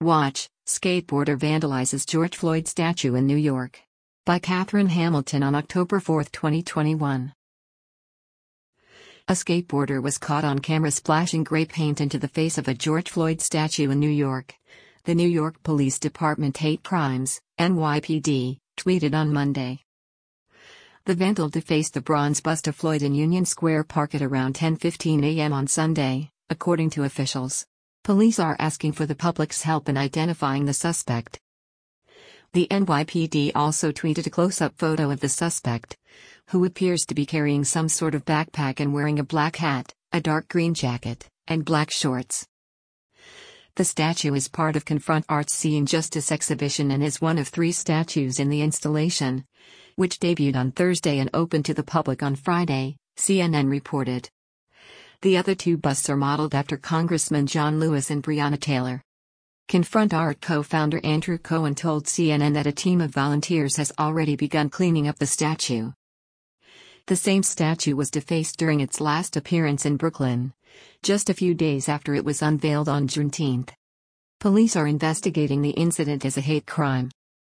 Watch, skateboarder vandalizes George Floyd statue in New York. By Catherine Hamilton on October 4, 2021. A skateboarder was caught on camera splashing gray paint into the face of a George Floyd statue in New York. The New York Police Department Hate Crimes, NYPD, tweeted on Monday. The vandal defaced the bronze bust of Floyd in Union Square Park at around 10:15 a.m. on Sunday, according to officials. Police are asking for the public's help in identifying the suspect. The NYPD also tweeted a close-up photo of the suspect, who appears to be carrying some sort of backpack and wearing a black hat, a dark green jacket, and black shorts. The statue is part of Confront Art's See Injustice exhibition and is one of 3 statues in the installation, which debuted on Thursday and opened to the public on Friday, CNN reported. The other 2 busts are modeled after Congressman John Lewis and Breonna Taylor. Confront Art co-founder Andrew Cohen told CNN that a team of volunteers has already begun cleaning up the statue. The same statue was defaced during its last appearance in Brooklyn, just a few days after it was unveiled on Juneteenth. Police are investigating the incident as a hate crime.